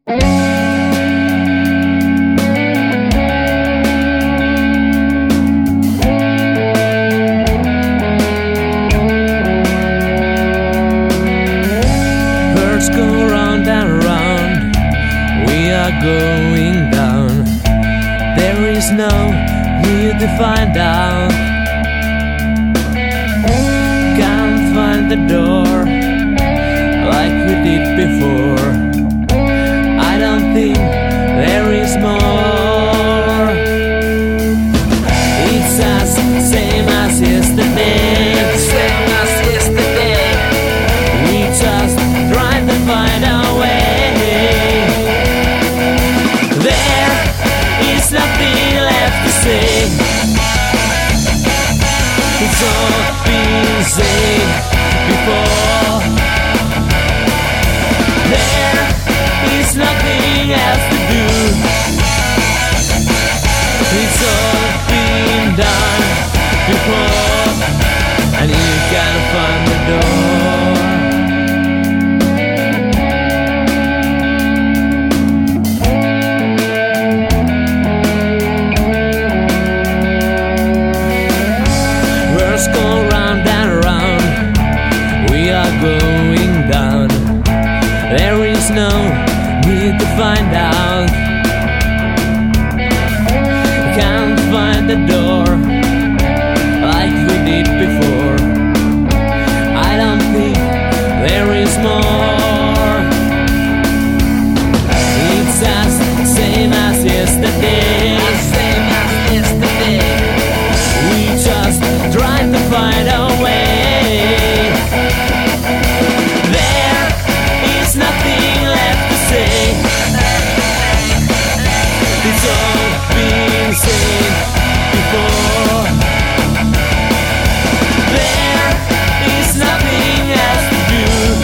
Birds go round and round, we are going down. There is no need to find out. Can't find the door like we did before. I don't think there is more. It's as same as yesterday. Same as yesterday. We just try to find our way. There is nothing left to say. It's all been said before. There is nothing else to do. It's all been done before, and you gotta find the door. Words go round and round, we are going down. There is no need to find out. Can't find the door like we did before. I don't think there is more. It's as same as yesterday. Same as yesterday. We just try to find our way. There is nothing left to say. It's all been said before. There is nothing else to do.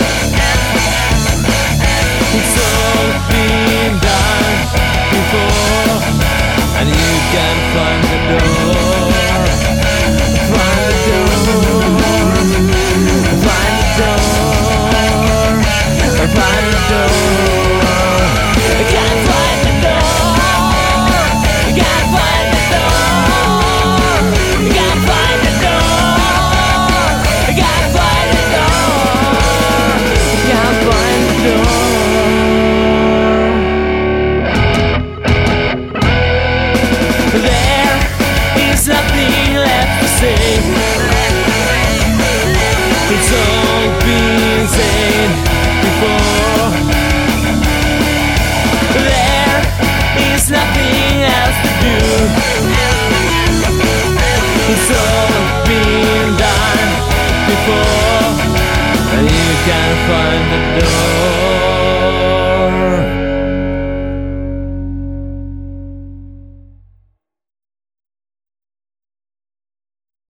It's all been done before, and you can find the door. Find the door. Find the door. Find the door. I can't find the door. I can't find the door. I can't find the door. I can't find the door. I can't find the door. There is nothing left to say. It's all been said before. There is nothing else to do. It's all been done before, and you can't find the door.